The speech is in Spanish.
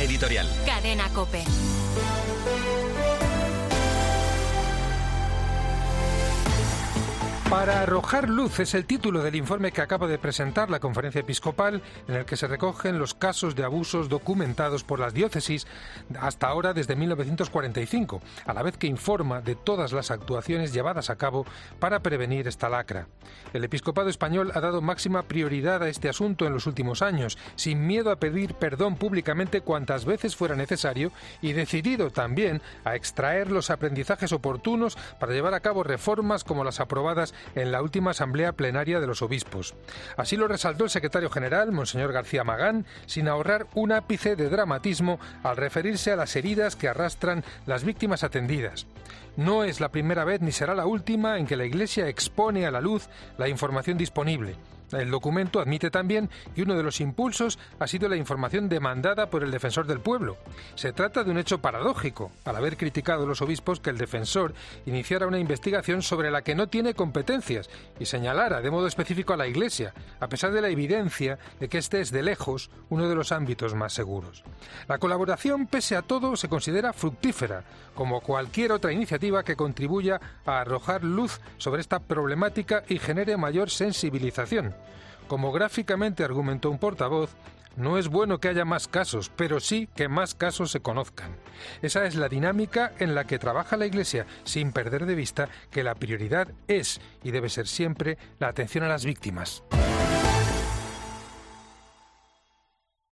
editorial. Cadena COPE. Para arrojar luz es el título del informe que acaba de presentar la Conferencia Episcopal, en el que se recogen los casos de abusos documentados por las diócesis hasta ahora desde 1945, a la vez que informa de todas las actuaciones llevadas a cabo para prevenir esta lacra. El episcopado español ha dado máxima prioridad a este asunto en los últimos años, sin miedo a pedir perdón públicamente cuantas veces fuera necesario y decidido también a extraer los aprendizajes oportunos para llevar a cabo reformas como las aprobadas en la última asamblea plenaria de los obispos. Así lo resaltó el secretario general, Monseñor García Magán, sin ahorrar un ápice de dramatismo al referirse a las heridas que arrastran las víctimas atendidas. No es la primera vez ni será la última en que la Iglesia expone a la luz la información disponible. El documento admite también que uno de los impulsos ha sido la información demandada por el Defensor del Pueblo. Se trata de un hecho paradójico, al haber criticado los obispos que el defensor iniciara una investigación sobre la que no tiene competencias y señalara de modo específico a la Iglesia, a pesar de la evidencia de que este es de lejos uno de los ámbitos más seguros. La colaboración, pese a todo, se considera fructífera, como cualquier otra iniciativa que contribuya a arrojar luz sobre esta problemática y genere mayor sensibilización. Como gráficamente argumentó un portavoz, no es bueno que haya más casos, pero sí que más casos se conozcan. Esa es la dinámica en la que trabaja la Iglesia, sin perder de vista que la prioridad es y debe ser siempre la atención a las víctimas.